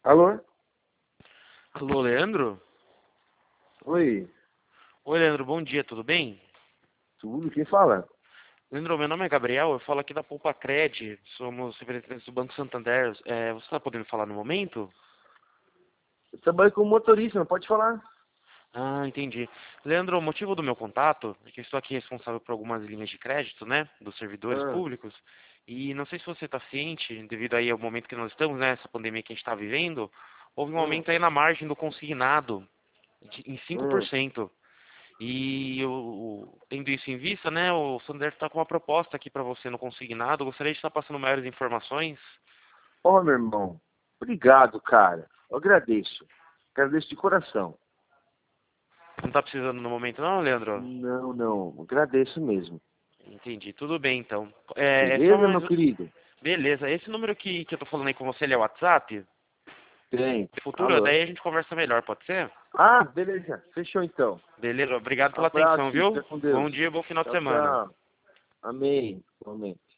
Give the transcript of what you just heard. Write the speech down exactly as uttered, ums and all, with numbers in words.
Alô? Alô, Leandro? Oi, Oi, Leandro, bom dia, tudo bem? tudo? Quem fala? Leandro, meu nome é Gabriel, eu falo aqui da Poupa Cred, somos representantes do Banco Santander. É, você está podendo falar no momento? Eu trabalho como motorista, não pode falar? Ah, entendi. Leandro, o motivo do meu contato é que eu estou aqui responsável por algumas linhas de crédito, né, dos servidores Ah, públicos, e não sei se você está ciente, devido aí ao momento que nós estamos, né, essa pandemia que a gente está vivendo, houve um hum, aumento aí na margem do consignado de- em cinco por hum. cento. E eu, tendo isso em vista, né, o Sander está com uma proposta aqui para você no consignado. Gostaria de estar passando maiores informações. Ó, meu irmão, obrigado, cara. Eu agradeço. Agradeço de coração. Não está precisando no momento, não, Leandro? Não, não, agradeço mesmo. Entendi. Tudo bem, então. É, é só Beleza, mais. meu querido? Beleza. Esse número que, que eu tô falando aí com você, ele é o WhatsApp? Tem. Futuro, Alô? daí a gente conversa melhor, pode ser? Ah, beleza. Fechou então. Beleza. Obrigado pela Abraço, atenção, filho. viu? Fica com Bom Deus. dia, bom final de Tchau, semana. tchau. Amém. Amém.